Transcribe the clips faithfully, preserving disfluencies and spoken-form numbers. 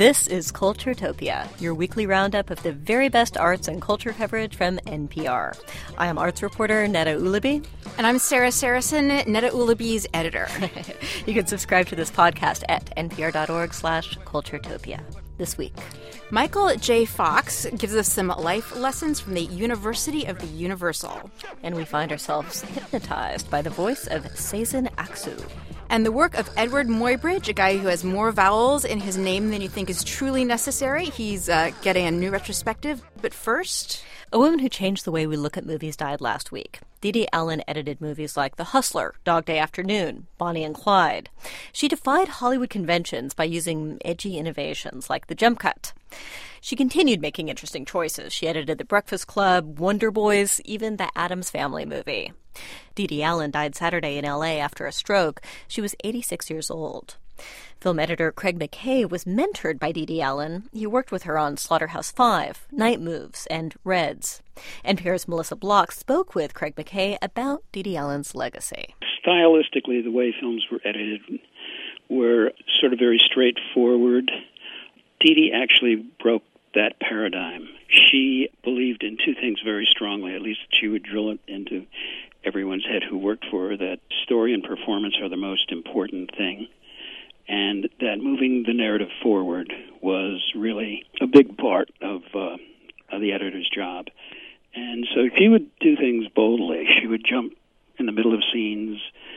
This is Culturetopia, your weekly roundup of the very best arts and culture coverage from N P R. I am arts reporter Neda Ulaby. And I'm Sarah Saracen, Neda Ulaby's editor. You can subscribe to this podcast at npr.org slash culturetopia. This week, Michael J. Fox gives us some life lessons from the University of the Universal. And we find ourselves hypnotized by the voice of Sezen Aksu. And the work of Edward Muybridge, a guy who has more vowels in his name than you think is truly necessary. He's uh, getting a new retrospective. But first, a woman who changed the way we look at movies died last week. Dede Allen edited movies like The Hustler, Dog Day Afternoon, Bonnie and Clyde. She defied Hollywood conventions by using edgy innovations like the jump cut. She continued making interesting choices. She edited The Breakfast Club, Wonder Boys, even the Addams Family movie. Dede Allen died Saturday in L A after a stroke. She was eighty-six years old. Film editor Craig McKay was mentored by Dede Allen. He worked with her on Slaughterhouse-Five, Night Moves, and Reds. N P R's Melissa Block spoke with Craig McKay about Dede Allen's legacy. Stylistically, the way films were edited were sort of very straightforward. Dede actually broke that paradigm. She believed in two things very strongly, at least she would drill it into everyone's head who worked for her, that story and performance are the most important thing, and that moving the narrative forward was really a big part of, uh, of the editor's job. And so she would do things boldly. She would jump in the middle of scenes.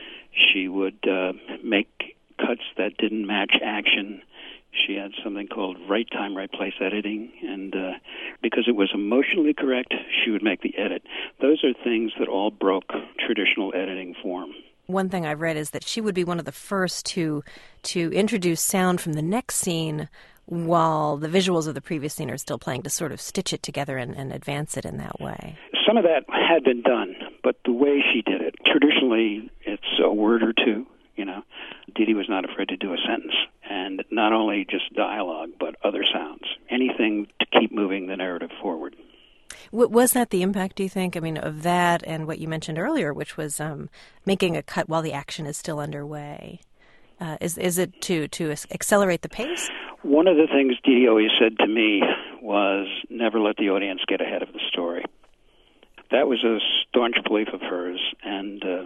She would uh, make cuts that didn't match action. She had something called right time, right place editing, and uh, because it was emotionally correct, she would make the edit. Those are things that all broke traditional editing form. One thing I've read is that she would be one of the first to to introduce sound from the next scene while the visuals of the previous scene are still playing, to sort of stitch it together and, and advance it in that way. Some of that had been done, but the way she did it, traditionally it's a word or two, you know. Dede was not afraid to do a sentence, and not only just dialogue, but other sounds, anything to keep moving the narrative forward. Was that the impact, do you think, I mean, of that and what you mentioned earlier, which was um, making a cut while the action is still underway? Uh, is is it to, to accelerate the pace? One of the things Dede always said to me was never let the audience get ahead of the story. That was a staunch belief of hers, and uh,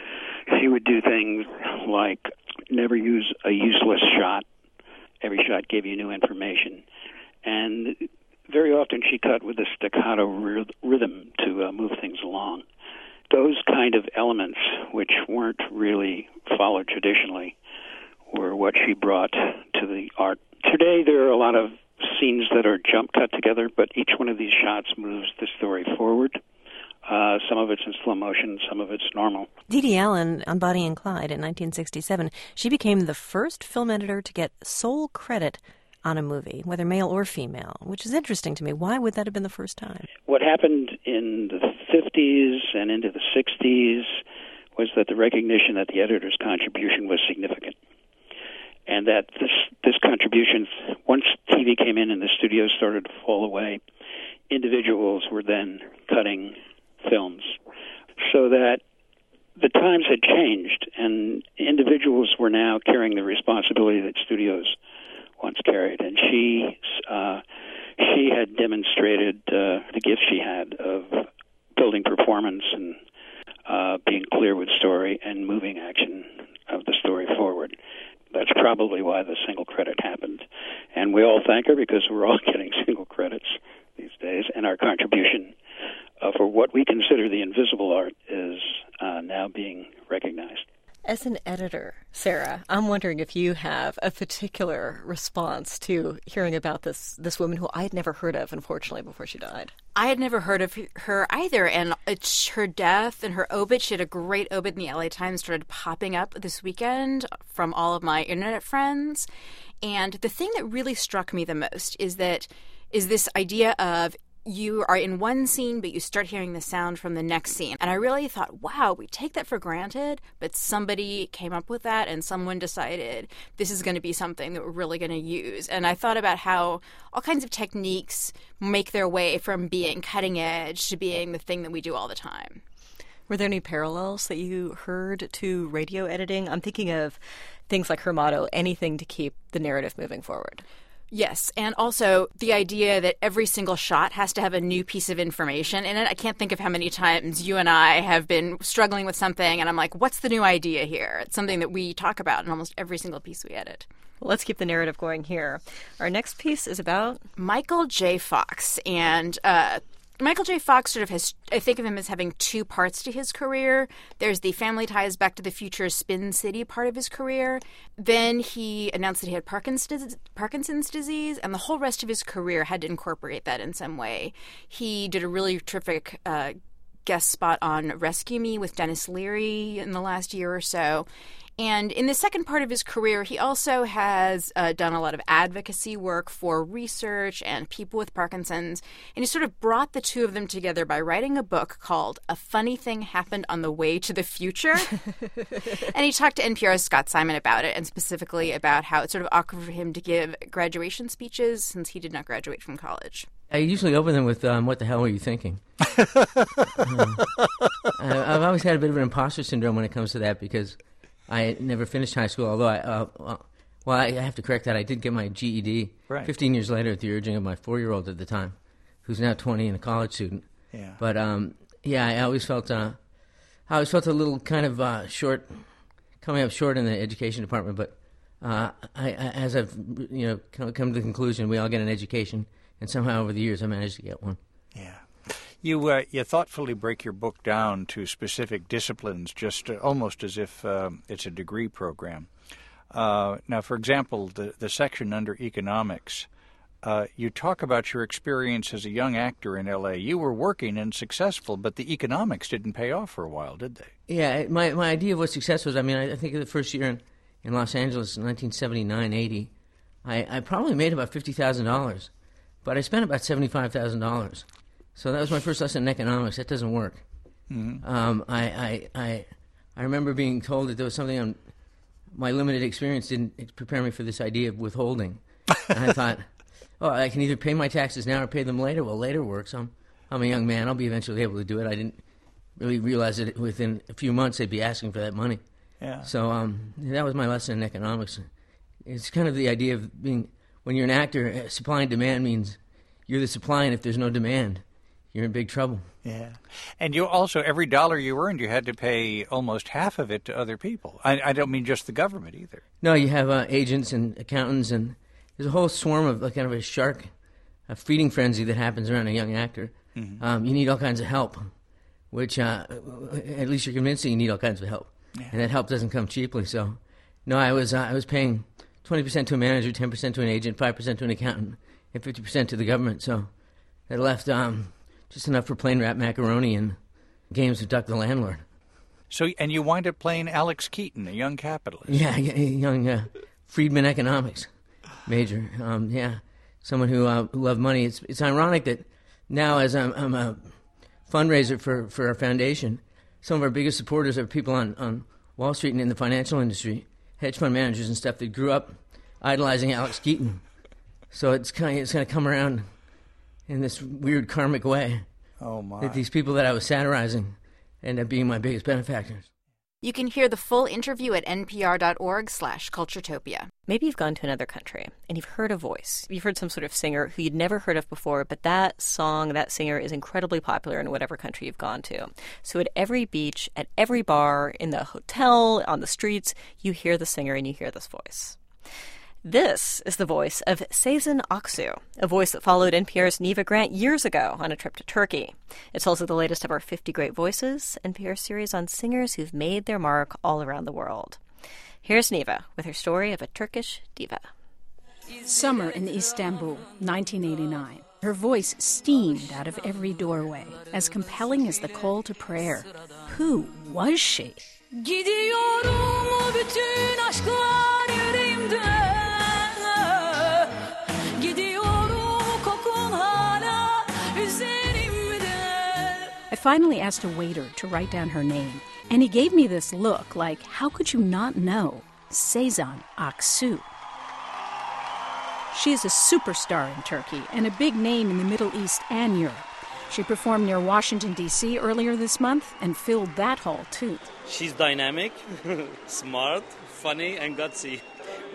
she would do things like never use a useless shot. Every shot gave you new information. And very often she cut with a staccato r- rhythm to uh, move things along. Those kind of elements, which weren't really followed traditionally, were what she brought to the art. Today there are a lot of scenes that are jump cut together, but each one of these shots moves the story forward. Uh, some of it's in slow motion, some of it's normal. Dede Allen, on Bonnie and Clyde in nineteen sixty-seven, she became the first film editor to get sole credit on a movie, whether male or female, which is interesting to me. Why would that have been the first time? What happened in the fifties and into the sixties was that the recognition that the editor's contribution was significant, and that this this contribution, once T V came in and the studios started to fall away, individuals were then cutting films, so that the times had changed and individuals were now carrying the responsibility that studios once carried. And she uh, she had demonstrated uh, the gift she had of building performance and uh, being clear with story and moving action of the story forward. That's probably why the single credit happened. And we all thank her because we're all getting single credits these days, and our contribution uh, for what we consider the invisible art is uh, now being recognized. As an editor, Sarah, I'm wondering if you have a particular response to hearing about this this woman who I had never heard of, unfortunately, before she died. I had never heard of her either, and it's her death and her obit. She had a great obit in the L A Times, started popping up this weekend from all of my internet friends. And the thing that really struck me the most is that is this idea of you are in one scene, but you start hearing the sound from the next scene. And I really thought, wow, we take that for granted, but somebody came up with that and someone decided this is going to be something that we're really going to use. And I thought about how all kinds of techniques make their way from being cutting edge to being the thing that we do all the time. Were there any parallels that you heard to radio editing? I'm thinking of things like her motto, anything to keep the narrative moving forward. Yes, and also the idea that every single shot has to have a new piece of information in it. I can't think of how many times you and I have been struggling with something, and I'm like, what's the new idea here? It's something that we talk about in almost every single piece we edit. Well, let's keep the narrative going here. Our next piece is about Michael J. Fox, and uh, Michael J. Fox sort of has, I think of him as having two parts to his career. There's the Family Ties, Back to the Future, Spin City part of his career. Then he announced that he had Parkinson's, Parkinson's disease, and the whole rest of his career had to incorporate that in some way. He did a really terrific uh, guest spot on Rescue Me with Dennis Leary in the last year or so. And in the second part of his career, he also has uh, done a lot of advocacy work for research and people with Parkinson's. And he sort of brought the two of them together by writing a book called A Funny Thing Happened on the Way to the Future. And he talked to N P R's Scott Simon about it, and specifically about how it's sort of awkward for him to give graduation speeches since he did not graduate from college. I usually open them with, um, what the hell were you thinking? um, I've always had a bit of an imposter syndrome when it comes to that because I never finished high school, although I, uh, well, I have to correct that. I did get my G E D right. fifteen years later at the urging of my four-year-old at the time, who's now twenty and a college student. Yeah. But, um, yeah, I always felt, uh, I always felt a little kind of uh, short, coming up short in the education department. But uh, I, I, as I've, you know, come, come to the conclusion, we all get an education, and somehow over the years I managed to get one. Yeah. You uh, you thoughtfully break your book down to specific disciplines, just uh, almost as if uh, it's a degree program. Uh, now, for example, the, the section under economics, uh, you talk about your experience as a young actor in L A. You were working and successful, but the economics didn't pay off for a while, did they? Yeah, my my idea of what success was, I mean, I, I think of the first year in, in Los Angeles in nineteen seventy-nine eighty, I, I probably made about fifty thousand dollars, but I spent about seventy-five thousand dollars. So that was my first lesson in economics. That doesn't work. Mm-hmm. Um, I, I, I, I remember being told that there was something on my limited experience didn't prepare me for this idea of withholding. And I thought, oh, I can either pay my taxes now or pay them later. Well, later works. I'm, I'm a young man. I'll be eventually able to do it. I didn't really realize that within a few months they'd be asking for that money. Yeah. So um, that was my lesson in economics. It's kind of the idea of being, when you're an actor, supply and demand means you're the supply, and if there's no demand, you're in big trouble. Yeah. And you also, every dollar you earned, you had to pay almost half of it to other people. I, I don't mean just the government either. No, you have uh, agents and accountants, and there's a whole swarm of like, kind of a shark, a feeding frenzy that happens around a young actor. Mm-hmm. Um, you need all kinds of help, which uh, at least you're convincing you need all kinds of help. Yeah. And that help doesn't come cheaply. So, no, I was uh, I was paying twenty percent to a manager, ten percent to an agent, five percent to an accountant, and fifty percent to the government. So that left um, just enough for plain rap macaroni and games of Duck the Landlord. So, and you wind up playing Alex Keaton, a young capitalist. Yeah, young uh, Friedman economics major. Um, yeah, someone who, uh, who loved money. It's it's ironic that now, as I'm, I'm a fundraiser for, for our foundation, some of our biggest supporters are people on, on Wall Street and in the financial industry, hedge fund managers and stuff that grew up idolizing Alex Keaton. So it's kind of, it's going to come around in this weird karmic way. Oh, my. That these people that I was satirizing end up being my biggest benefactors. You can hear the full interview at npr.org slash culturetopia. Maybe you've gone to another country and you've heard a voice. You've heard some sort of singer who you'd never heard of before, but that song, that singer is incredibly popular in whatever country you've gone to. So at every beach, at every bar, in the hotel, on the streets, you hear the singer and you hear this voice. This is the voice of Sezen Aksu, a voice that followed N P R's Neva Grant years ago on a trip to Turkey. It's also the latest of our fifty Great Voices, N P R series on singers who've made their mark all around the world. Here's Neva with her story of a Turkish diva. Summer in Istanbul, nineteen eighty-nine. Her voice steamed out of every doorway, as compelling as the call to prayer. Who was she? Gidiyorum bütün aşklar yüreğimde. I finally asked a waiter to write down her name, and he gave me this look like, how could you not know? Sezen Aksu. She is a superstar in Turkey and a big name in the Middle East and Europe. She performed near Washington, D C earlier this month and filled that hall, too. She's dynamic, smart, funny, and gutsy.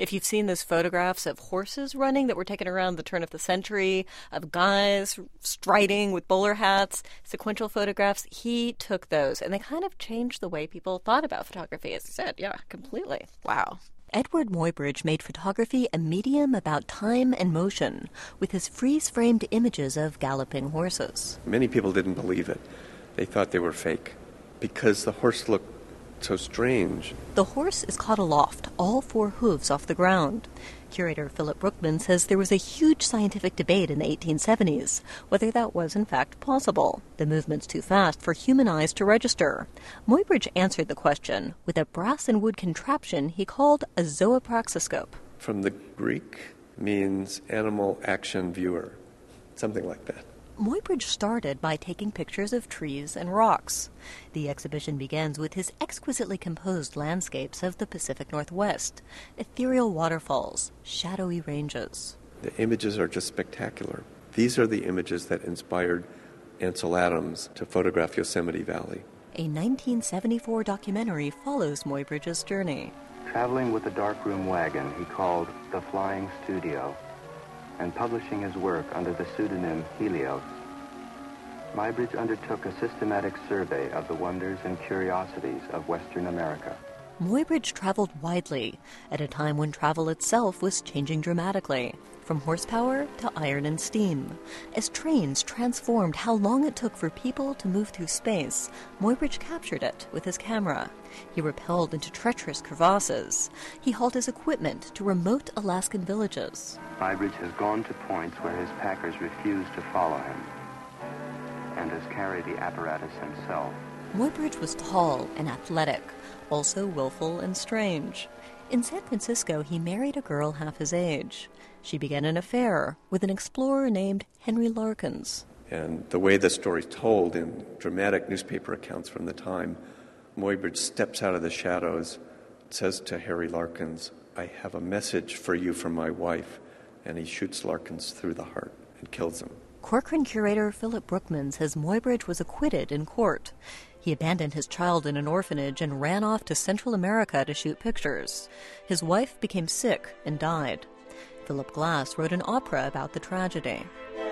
If you've seen those photographs of horses running that were taken around the turn of the century, of guys striding with bowler hats, sequential photographs, he took those, and they kind of changed the way people thought about photography, as I said. Yeah, completely. Wow. Edward Muybridge made photography a medium about time and motion, with his freeze-framed images of galloping horses. Many people didn't believe it. They thought they were fake, because the horse looked so strange. The horse is caught aloft, all four hooves off the ground. Curator Philip Brookman says there was a huge scientific debate in the eighteen seventies whether that was in fact possible. The movement's too fast for human eyes to register. Muybridge answered the question with a brass and wood contraption he called a zoopraxiscope. From the Greek means animal action viewer, something like that. Muybridge started by taking pictures of trees and rocks. The exhibition begins with his exquisitely composed landscapes of the Pacific Northwest, ethereal waterfalls, shadowy ranges. The images are just spectacular. These are the images that inspired Ansel Adams to photograph Yosemite Valley. A nineteen seventy-four documentary follows Muybridge's journey. Traveling with a darkroom wagon he called The Flying Studio, and publishing his work under the pseudonym Helios, Muybridge undertook a systematic survey of the wonders and curiosities of Western America. Muybridge traveled widely at a time when travel itself was changing dramatically, from horsepower to iron and steam. As trains transformed how long it took for people to move through space, Muybridge captured it with his camera. He rappelled into treacherous crevasses. He hauled his equipment to remote Alaskan villages. Muybridge has gone to points where his packers refuse to follow him, and has carried the apparatus himself. Muybridge was tall and athletic, also willful and strange. In San Francisco, he married a girl half his age. She began an affair with an explorer named Henry Larkins. And the way the story's told in dramatic newspaper accounts from the time, Muybridge steps out of the shadows, says to Harry Larkins, "I have a message for you from my wife," and he shoots Larkins through the heart and kills him. Corcoran curator Philip Brookman says Muybridge was acquitted in court. He abandoned his child in an orphanage and ran off to Central America to shoot pictures. His wife became sick and died. Philip Glass wrote an opera about the tragedy.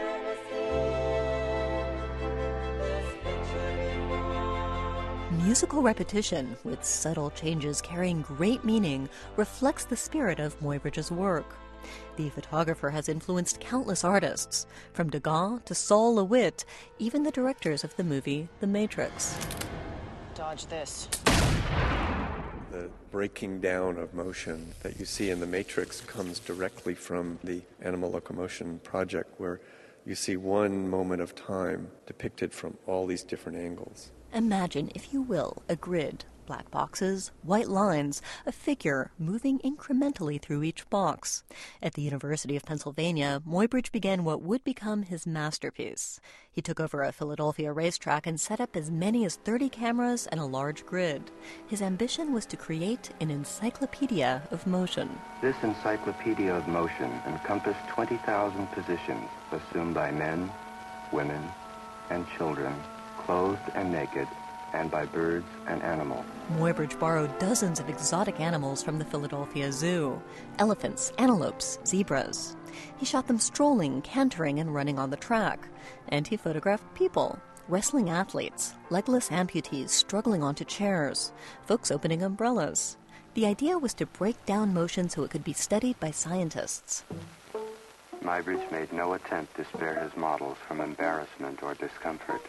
Musical repetition, with subtle changes carrying great meaning, reflects the spirit of Muybridge's work. The photographer has influenced countless artists, from Degas to Saul LeWitt, even the directors of the movie The Matrix. Dodge this. The breaking down of motion that you see in The Matrix comes directly from the Animal Locomotion Project, where you see one moment of time depicted from all these different angles. Imagine, if you will, a grid, black boxes, white lines, a figure moving incrementally through each box. At the University of Pennsylvania, Muybridge began what would become his masterpiece. He took over a Philadelphia racetrack and set up as many as thirty cameras and a large grid. His ambition was to create an encyclopedia of motion. This encyclopedia of motion encompassed twenty thousand positions assumed by men, women, and children, clothed and naked, and by birds and animals. Muybridge borrowed dozens of exotic animals from the Philadelphia Zoo: elephants, antelopes, zebras. He shot them strolling, cantering, and running on the track. And he photographed people, wrestling athletes, legless amputees struggling onto chairs, folks opening umbrellas. The idea was to break down motion so it could be studied by scientists. Muybridge made no attempt to spare his models from embarrassment or discomfort.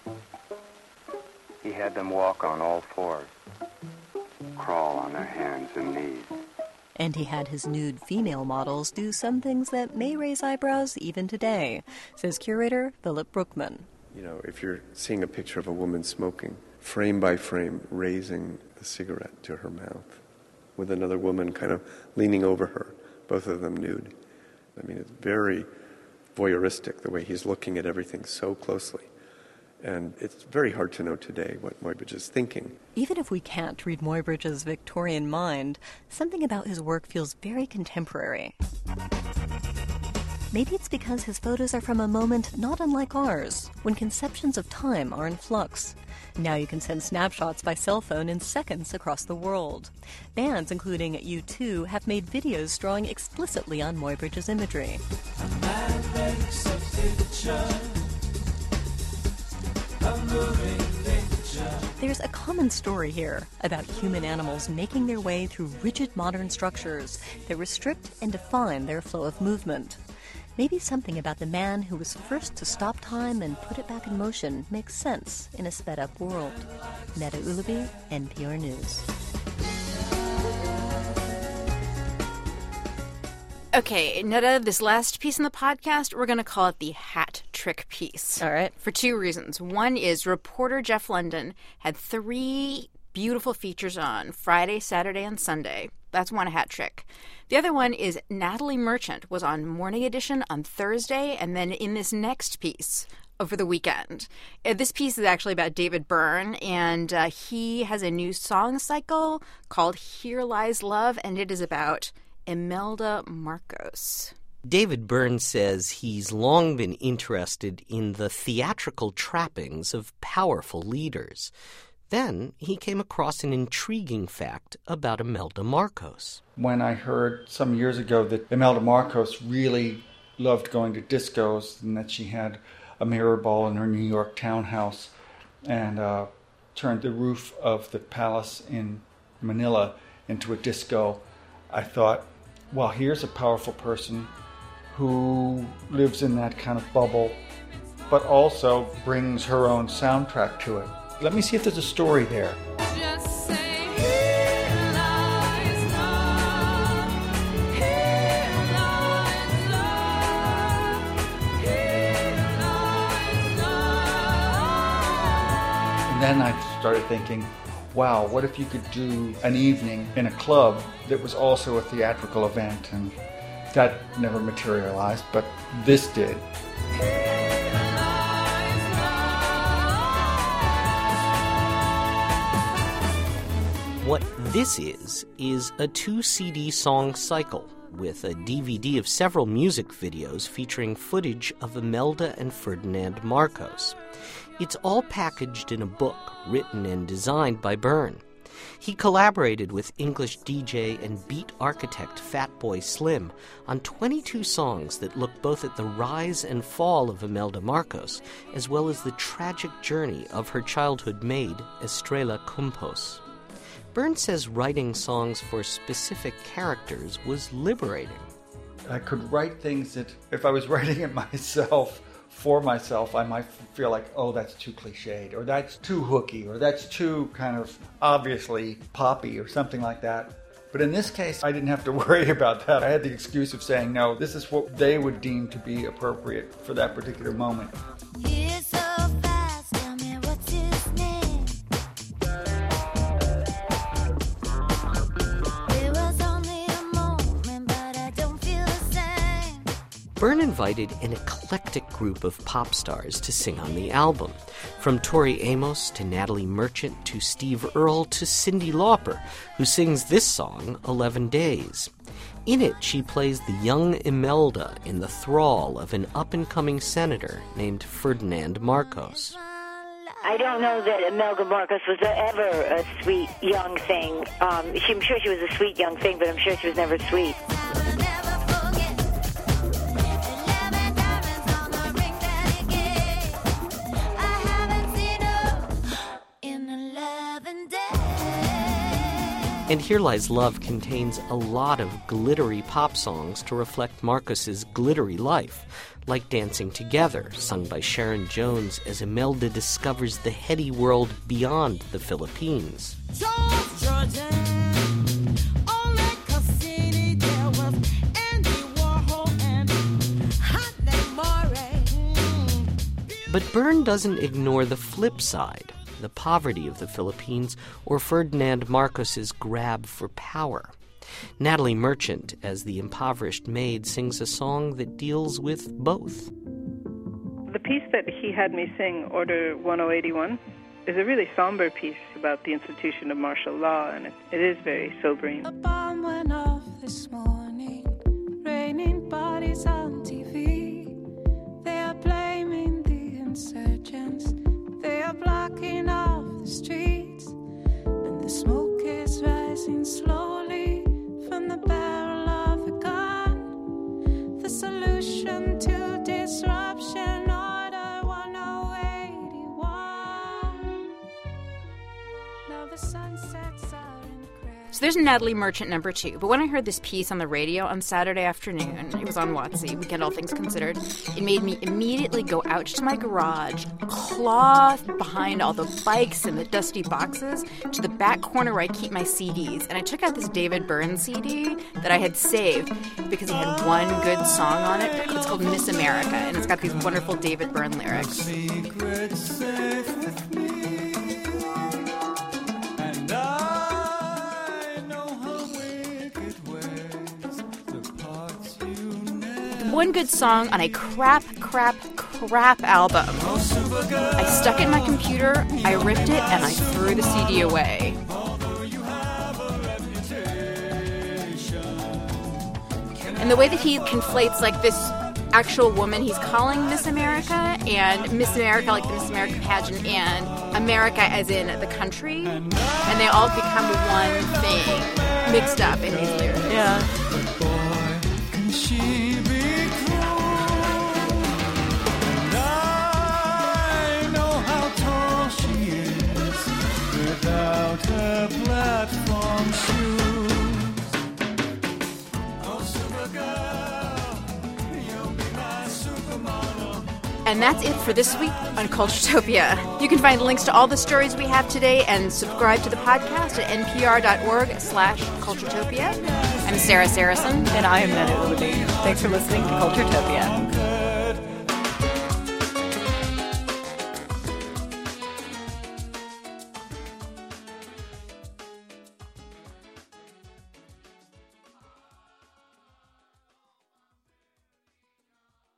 He had them walk on all fours, crawl on their hands and knees. And he had his nude female models do some things that may raise eyebrows even today, says curator Philip Brookman. You know, if you're seeing a picture of a woman smoking, frame by frame, raising a cigarette to her mouth, with another woman kind of leaning over her, both of them nude. I mean, it's very voyeuristic, the way he's looking at everything so closely. And it's very hard to know today what Muybridge is thinking. Even if we can't read Muybridge's Victorian mind, something about his work feels very contemporary. Maybe it's because his photos are from a moment not unlike ours, when conceptions of time are in flux. Now you can send snapshots by cell phone in seconds across the world. Bands, including U two, have made videos drawing explicitly on Muybridge's imagery. There's a common story here about human animals making their way through rigid modern structures that restrict and define their flow of movement. Maybe something about the man who was first to stop time and put it back in motion makes sense in a sped-up world. Neda Ulaby, N P R News. Okay, Neda, this last piece in the podcast, we're going to call it the hat trick piece. All right. For two reasons. One is reporter Jeff London had three beautiful features on Friday, Saturday, and Sunday. That's one hat trick. The other one is Natalie Merchant was on Morning Edition on Thursday, and then in this next piece over the weekend. Uh, this piece is actually about David Byrne, and uh, he has a new song cycle called Here Lies Love, and it is about Imelda Marcos. David Byrne says he's long been interested in the theatrical trappings of powerful leaders. Then he came across an intriguing fact about Imelda Marcos. When I heard some years ago that Imelda Marcos really loved going to discos and that she had a mirror ball in her New York townhouse and uh, turned the roof of the palace in Manila into a disco, I thought, well, here's a powerful person who lives in that kind of bubble, but also brings her own soundtrack to it. Let me see if there's a story there. Just say, here lies love, here lies love, here lies love. And then I started thinking, wow, what if you could do an evening in a club that was also a theatrical event? And that never materialized, but this did. What this is, is a two-C D song cycle with a D V D of several music videos featuring footage of Imelda and Ferdinand Marcos. It's all packaged in a book written and designed by Byrne. He collaborated with English D J and beat architect Fatboy Slim on twenty-two songs that look both at the rise and fall of Imelda Marcos, as well as the tragic journey of her childhood maid, Estrella Campos. Byrne says writing songs for specific characters was liberating. I could write things that, if I was writing it myself, for myself, I might feel like, oh, that's too cliched, or that's too hooky, or that's too kind of obviously poppy, or something like that. But in this case, I didn't have to worry about that. I had the excuse of saying, no, this is what they would deem to be appropriate for that particular moment. He's so fast, tell me what's his name. It was only a moment, but I don't feel the same. Byrne invited an eclectic group of pop stars to sing on the album, from Tori Amos to Natalie Merchant to Steve Earle to Cyndi Lauper, who sings this song, eleven days. In it, she plays the young Imelda in the thrall of an up-and-coming senator named Ferdinand Marcos. I don't know that Imelda Marcos was ever a sweet young thing. Um, she, I'm sure she was a sweet young thing, but I'm sure she was never sweet. And Here Lies Love contains a lot of glittery pop songs to reflect Marcos's glittery life, like Dancing Together, sung by Sharon Jones as Imelda discovers the heady world beyond the Philippines. But Byrne doesn't ignore the flip side, the poverty of the Philippines, or Ferdinand Marcos's grab for power. Natalie Merchant, as the impoverished maid, sings a song that deals with both. The piece that he had me sing, Order ten eighty-one, is a really somber piece about the institution of martial law, and it, it is very sobering. A bomb went off this morning, raining bodies on T V. So there's Natalie Merchant number two. But when I heard this piece on the radio on Saturday afternoon, it was on WotC, Weekend All Things Considered, it made me immediately go out to my garage, claw behind all the bikes and the dusty boxes to the back corner where I keep my C Ds. And I took out this David Byrne C D that I had saved because he had one good song on it. It's called Miss America, and it's got these wonderful David Byrne lyrics. One good song on a crap, crap, crap album. I stuck it in my computer, I ripped it, and I threw the C D away. And the way that he conflates, like, this actual woman he's calling Miss America, and Miss America, like the Miss America pageant, and America as in the country, and they all become one thing mixed up in these lyrics. Yeah. Without her platform shoes. Oh, Supergirl, you'll be my supermodel. And that's it for this week on Culturetopia. You can find links to all the stories we have today and subscribe to the podcast at npr.org slash Culturetopia. I'm Sarah Saracen. And I am Nana Udi. Thanks for listening to Culturetopia.